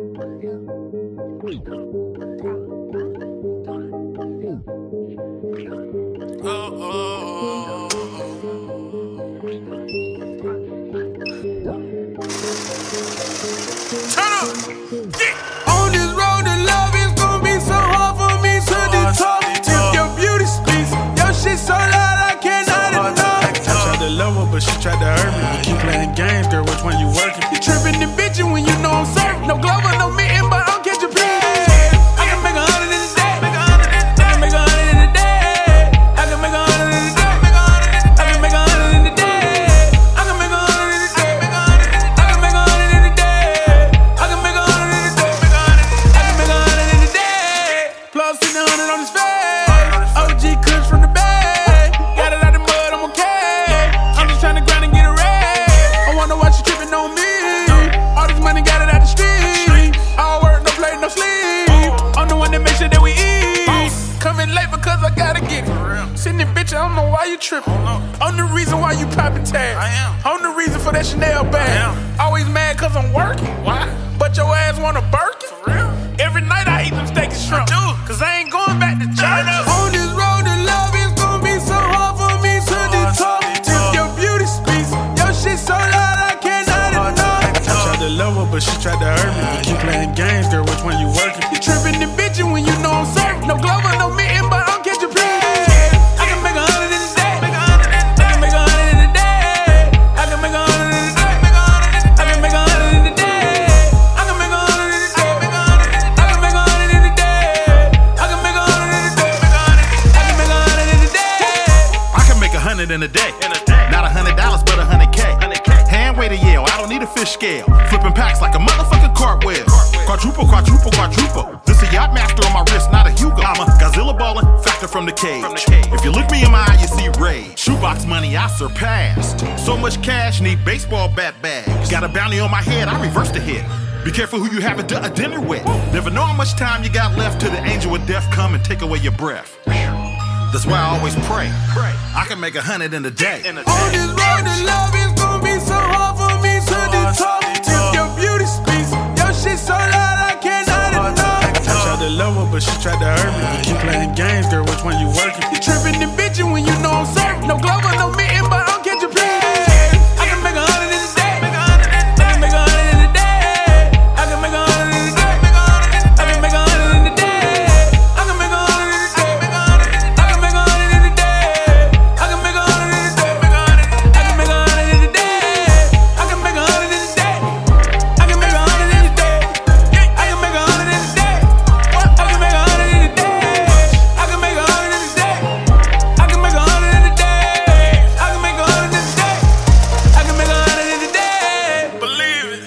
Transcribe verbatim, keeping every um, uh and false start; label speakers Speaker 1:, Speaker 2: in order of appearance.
Speaker 1: But she tried to hurt me. We keep playing games, girl. Which one you working? You tripping and bitching when you know I'm serving. No glove or no mitten, but I'll catch a piece. I can make a hundred in a day. I can make a hundred in a day. I can make a hundred in a day. I can make a hundred in a day. I can make a hundred in a day. I can make a hundred in a day. I can make a hundred in a day. I can make a hundred in a day. Plus in a hundred on his face. O G Kush from the bay. Got it out the mud, I'm okay. Tryna grind and get a raise. I wonder why she trippin' on me. All this money got it out the street. All work, no play, no sleep. I'm the one that make sure that we eat. Coming late because I gotta get it. Sitting bitch, I don't know why you trippin'. I'm the reason why you poppin' tags. I'm the reason for that Chanel bag. Always mad cause I'm working. Why? But your ass want a Birkin. Every night I eat them steak and shrimp. Cause I ain't going back to China. On this road to love, it's gonna be so hard for me to detour. Shit so loud I cannot ignore. I tried to love her, but she tried to hurt me. We keep playing games, girl. Which one you working? You tripping and bitching when you know I'm serving. No glove or no mitten, but I'll catch a piece. I can make a hundred in a day. I can make a hundred in a day. I can make a hundred in a day. I can make a hundred in a day. I can make a hundred in a day. I can make a hundred in a day. I can make a hundred in a day. I can make a hundred in a day.
Speaker 2: I can make a hundred in a day. Not a hundred dollars, but a hundred K. Hand weight a yell, I don't need a fish scale. Flipping packs like a motherfucking cartwheel. Quadruple, quadruple, quadruple. This a yacht master on my wrist, not a Hugo. I'm a Godzilla ballin', factor from the cage. If you look me in my eye, you see rage. Shoebox money, I surpassed. So much cash, need baseball bat bags. Got a bounty on my head, I reverse the hit. Be careful who you have a, a dinner with. Never know how much time you got left till the angel of death come and take away your breath. That's why I always pray. I can make a hundred in a day.
Speaker 1: On this road to love, it's gonna be so hard for me to detour. If your beauty speaks, your shit so loud I cannot ignore. I tried to love her, but she tried to hurt me. We keep playing games, girl. Which one you working? You tripping and bitching when you know I'm serving. No glove or no mitten, but I'll catch a piece. I can make a hundred in a day. I can make a hundred in a day. I can make a hundred in a day. I can make a hundred in a day. I can make a hundred in a day. I can make a hundred in a day. I can make a hundred in a day. I can make a hundred in a day. I can make a hundred in a day. I can make a hundred in a day. I can make a hundred in a day. I can make a hundred in a day. I can make a hundred in a day. I can make a hundred in a day. I can make a hundred in a day. I can make a hundred in a day. Believe it.